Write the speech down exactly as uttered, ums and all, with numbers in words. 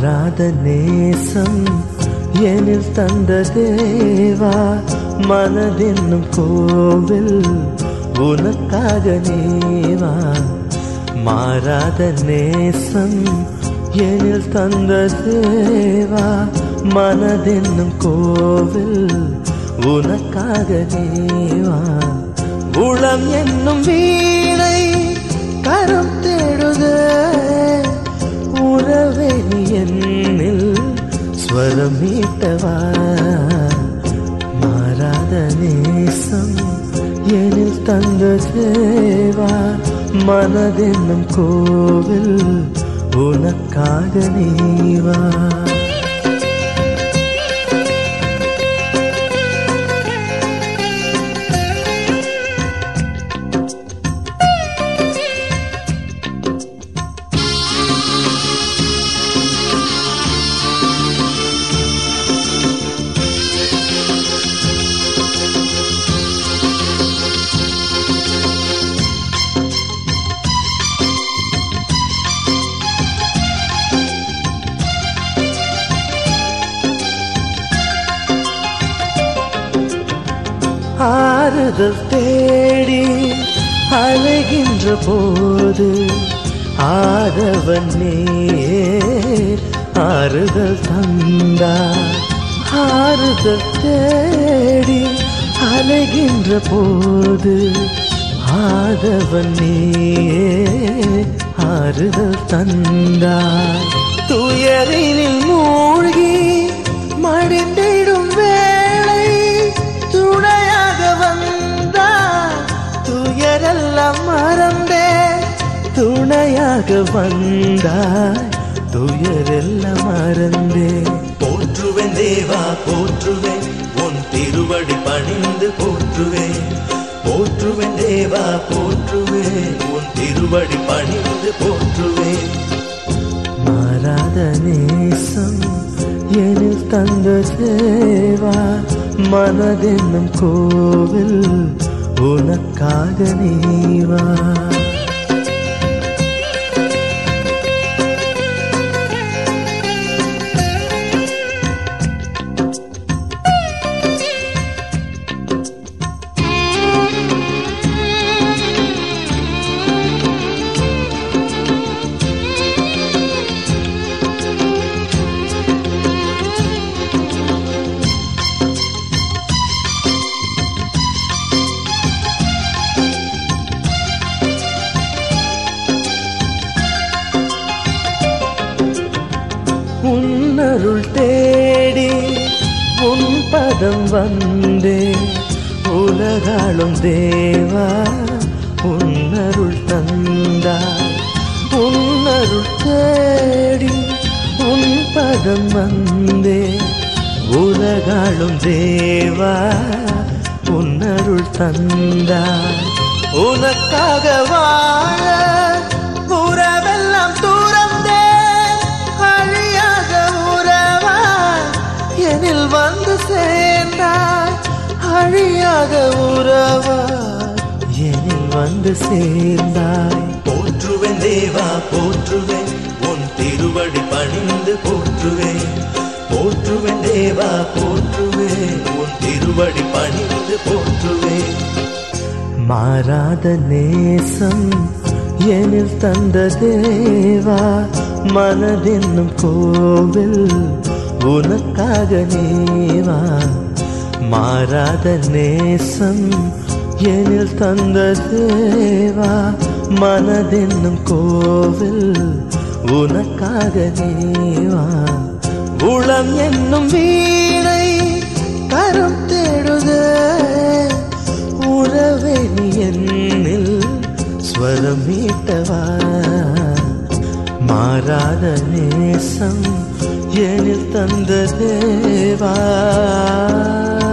மாறாத நேசம் எனில் தந்த தேவா, மனதென்னும் கோவில் உனக்காக நேவா. மாறாத நேசம் எனில் தந்த தேவா, மனதென்னும் கோவில் உனக்காக நேவா. உளம் என்னும் வீணை கரம் தேடுதே, உறவே நீ என்னில் ஸ்வரம் மீட்டவா. மாறாத நேசம் எனில் தந்த தேவா, மனதென்னும் கோவில் உனக்காக நீவா. ஆறுதல் தேடி அலைகின்ற போது ஆதவன் நீயே ஆறுதல் தந்தார். ஆறுதல் தேடி அலைகின்ற போது ஆதவன் நீயே ஆறுதல் தந்தார். துயரினில் மூழ்கி மடிந்திடும் வேளை துணையாக வந்தார். துயரெல்லாம் மறந்தே துணையாக வந்தாய், துயரெல்லாம் மறந்தே. போற்றுவேன் தேவா போற்றுவேன், உன் திருவடி பணிந்து போற்றுவேன். போற்றுவேன் தேவா போற்றுவேன், உன் திருவடி பணிந்து போற்றுவேன். மாறாத நேசம் எனில் தந்த தேவா, மனதென்னும் கோவில் உனக்காக நீவா. உன்னருள் தேடி உன் பதம் வந்தே, உலகாளும் தேவா உன்னருள் தந்தாய். உன்னருள் தேடி உன் பதம் வந்தே, உலகாளும் தேவா உன்னருள் தந்தாய். உனக்காக வாழ உறவெல்லாம் தூரந்தே, அழியாத உறவாய் எனில் வந்து சேர்ந்தாய். அழியாத உறவாய் எனில் வந்து சேர்ந்தாய். போற்றுவேன் தேவா போற்றுவேன், உன் திருவடி பணிந்து போற்றுவேன். போற்றுவேன் தேவா போற்றுவேன், உன் திருவடி பணிந்து போற்றுவேன். மாறாத நேசம் எனில் தந்த தேவா, மனதென்னும் கோவில் உனக்காக நீவா. மாறாத நேசம் எனில் தந்த தேவா, மனதென்னும் கோவில் உனக்காக நீவா. உளம் என்னும் வீணை கரம் தேடுதே, உறவே நீ என்னில் ஸ்வரம் மீட்டவா. மாறாத நேசம் எனில் தந்த தேவா.